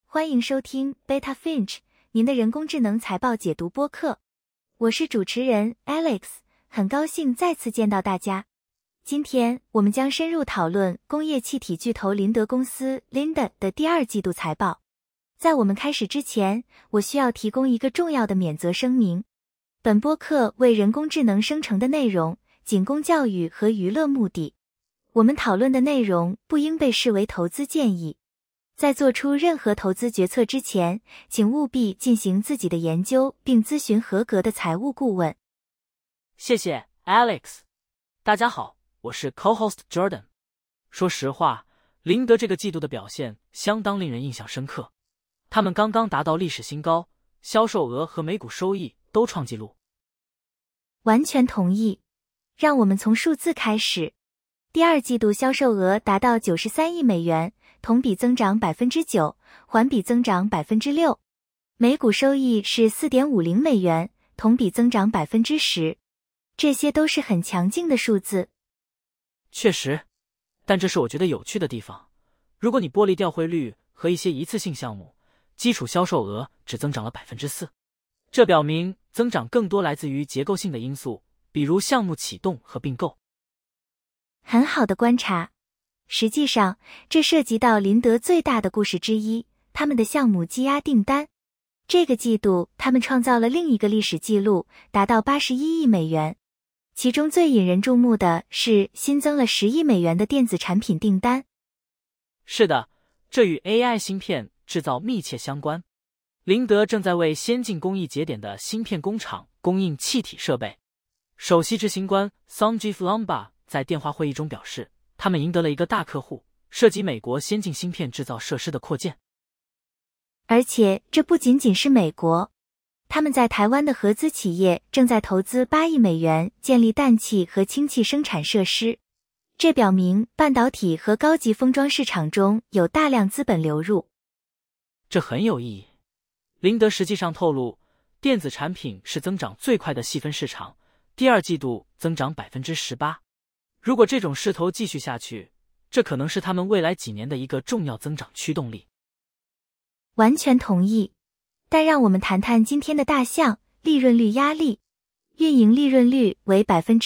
欢迎收听 Beta Finch， 您的人工智能财报解读播客。我是主持人 Alex， 很高兴再次见到大家。今天我们将深入讨论工业气体巨头林德公司 Linde 的第二季度财报。在我们开始之前，我需要提供一个重要的免责声明。本播客为人工智能生成的内容仅供教育和娱乐目的。我们讨论的内容不应被视为投资建议。在做出任何投资决策之前，请务必进行自己的研究并咨询合格的财务顾问。 谢谢 Alex。 大家好，我是 Co-host Jordan。 说实话，林德这个季度的表现相当令人印象深刻。他们刚刚达到历史新高，销售额和每股收益都创纪录。 完全同意。让我们从数字开始。第二季度销售额达到93亿美元，同比增长 9%， 环比增长 6%。 每股收益是 4.50 美元，同比增长 10%。 这些都是很强劲的数字。 确实，但这是我觉得有趣的地方。如果你剥离掉汇率和一些一次性项目，基础销售额只增长了 4%。 这表明增长更多来自于结构性的因素，比如项目启动和并购。 很好的观察。实际上，这涉及到林德最大的故事之一，他们的项目积压订单。这个季度，他们创造了另一个历史记录，达到81亿美元。其中最引人注目的是新增了10亿美元的电子产品订单。 是的，这与 AI 芯片制造密切相关。林德正在为先进工艺节点的芯片工厂供应气体设备。首席执行官 Sanjeev Lamba 在电话会议中表示，他们赢得了一个大客户，涉及美国先进芯片制造设施的扩建。 而且这不仅仅是美国，他们在台湾的合资企业正在投资8亿美元建立氮气和氢气生产设施。这表明半导体和高级封装市场中有大量资本流入。 这很有意义。林德实际上透露，电子产品是增长最快的细分市场，第二季度增长 18%。如果这种势头继续下去，这可能是他们未来几年的一个重要增长驱动力。 完全同意。但让我们谈谈今天的大象，利润率压力。运营利润率为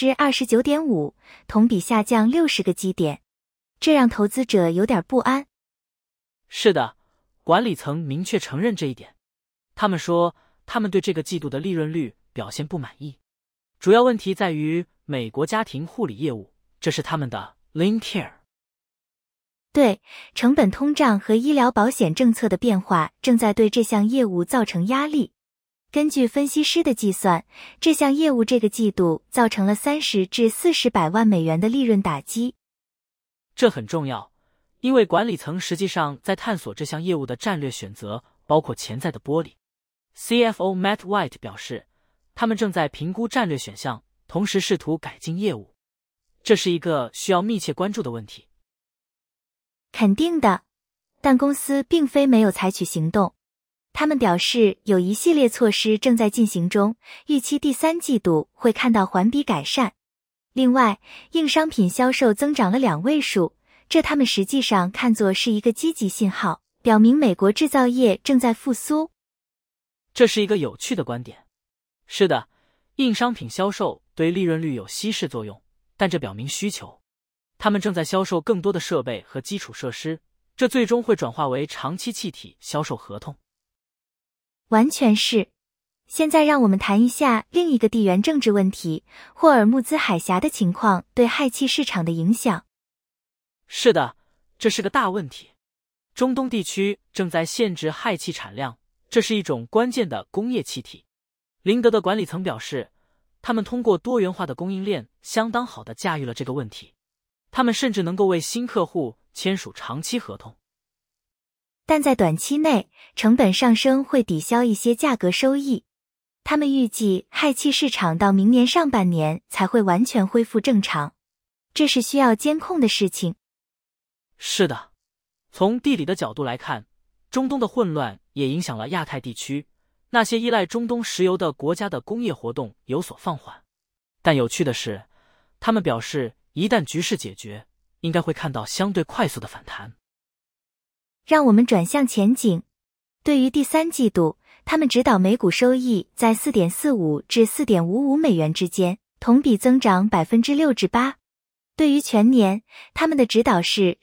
29.5%， 同比下降60个基点。这让投资者有点不安。 是的，管理层明确承认这一点。他们说，他们对这个季度的利润率表现不满意。主要问题在于美国家庭护理业务，这是他们的 Linde Care。 对，成本通胀和医疗保险政策的变化正在对这项业务造成压力。根据分析师的计算，这项业务这个季度造成了30至40百万美元的利润打击。 这很重要，因为管理层实际上在探索这项业务的战略选择，包括潜在的剥离。CFO Matt White 表示，他们正在评估战略选项，同时试图改进业务。这是一个需要密切关注的问题。 肯定的，但公司并非没有采取行动。他们表示有一系列措施正在进行中，预期第三季度会看到环比改善。另外，硬商品销售增长了2位数，这他们实际上看作是一个积极信号，表明美国制造业正在复苏。 这是一个有趣的观点。是的，硬商品销售对利润率有稀释作用，但这表明需求。他们正在销售更多的设备和基础设施，这最终会转化为长期气体销售合同。 完全是。现在让我们谈一下另一个地缘政治问题，霍尔木兹海峡的情况对氦气市场的影响。 是的，这是个大问题。中东地区正在限制氦气产量，这是一种关键的工业气体。林德的管理层表示，他们通过多元化的供应链相当好地驾驭了这个问题。他们甚至能够为新客户签署长期合同。 但在短期内，成本上升会抵消一些价格收益。他们预计氦气市场到明年上半年才会完全恢复正常。这是需要监控的事情。 是的，从地理的角度来看，中东的混乱也影响了亚太地区。那些依赖中东石油的国家的工业活动有所放缓。但有趣的是，他们表示一旦局势解决，应该会看到相对快速的反弹。 让我们转向前景。 对于第三季度，他们指导每股收益在 4.45 至 4.55 美元之间，同比增长 6% 至 8%。对于全年，他们的指导是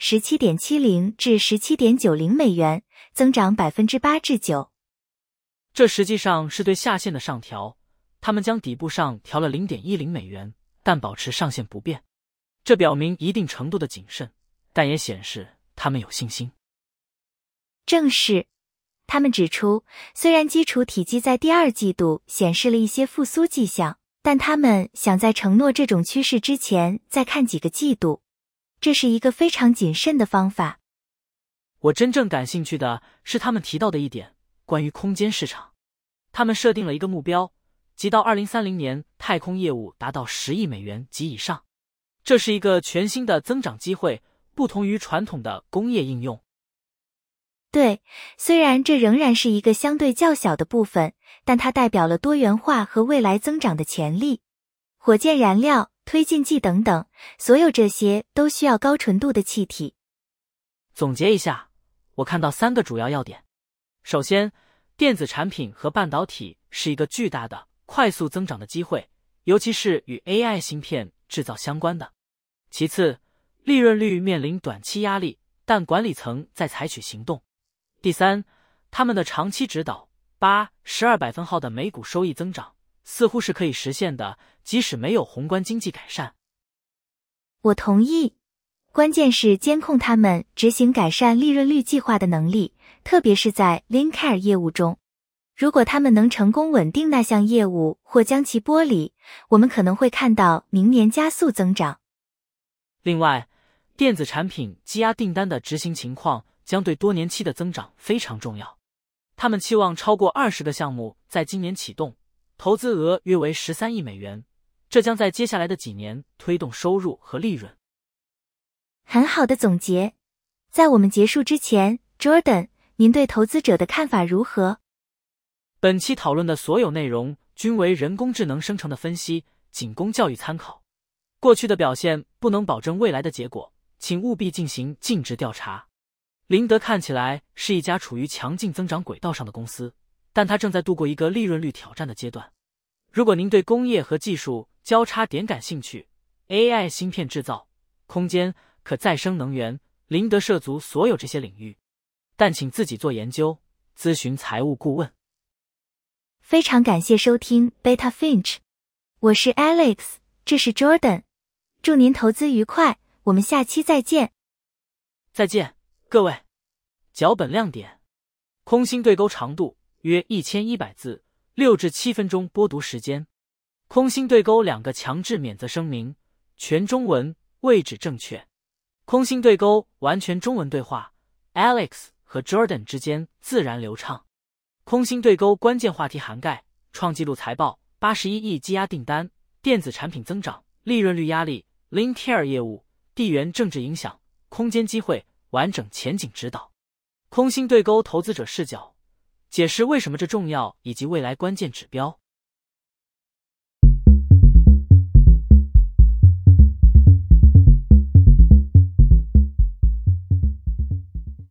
17.70 至 17.90 美元，增长 8% 至 9%。 这实际上是对下限的上调，他们将底部上调了 0.10 美元，但保持上限不变。这表明一定程度的谨慎，但也显示他们有信心。 正是，他们指出，虽然基础体积在第二季度显示了一些复苏迹象，但他们想在承诺这种趋势之前再看几个季度。这是一个非常谨慎的方法。 我真正感兴趣的是他们提到的一点，关于空间市场。他们设定了一个目标，即到2030年太空业务达到10亿美元及以上。这是一个全新的增长机会，不同于传统的工业应用。 对，虽然这仍然是一个相对较小的部分，但它代表了多元化和未来增长的潜力。火箭燃料、推进剂等等，所有这些都需要高纯度的气体。 总结一下，我看到3个主要要点。首先，电子产品和半导体是一个巨大的、快速增长的机会，尤其是与 AI 芯片制造相关的。其次，利润率面临短期压力，但管理层在采取行动。第三，他们的长期指导8.12百分号的每股收益增长似乎是可以实现的，即使没有宏观经济改善。 我同意，关键是监控他们执行改善利润率计划的能力，特别是在 Lincare 业务中。如果他们能成功稳定那项业务或将其剥离，我们可能会看到明年加速增长。 另外，电子产品积压订单的执行情况将对多年期的增长非常重要。他们期望超过20个项目在今年启动，投资额约为13亿美元，这将在接下来的几年推动收入和利润。 很好的总结。在我们结束之前 ，Jordan， 您对投资者的看法如何？ 本期讨论的所有内容均为人工智能生成的分析，仅供教育参考。过去的表现不能保证未来的结果，请务必进行尽职调查。林德看起来是一家处于强劲增长轨道上的公司，但它正在度过一个利润率挑战的阶段。如果您对工业和技术交叉点感兴趣 ，AI 芯片制造、空间、可再生能源，林德涉足所有这些领域。但请自己做研究，咨询财务顾问。 非常感谢收听 Beta Finch， 我是 Alex， 这是 Jordan， 祝您投资愉快，我们下期再见。 再见，各位。脚本亮点：空心对勾长度约1100字，6至7分钟播读时间。空心对勾2个强制免责声明，全中文，位置正确。空心对勾完全中文对话 ，Alex 和 Jordan 之间自然流畅。空心对勾关键话题涵盖创纪录财报、81亿积压订单、电子产品增长、利润率压力、Lincare 业务、地缘政治影响、空间机会、完整前景指导。空心对勾投资者视角，解释为什么这重要以及未来关键指标。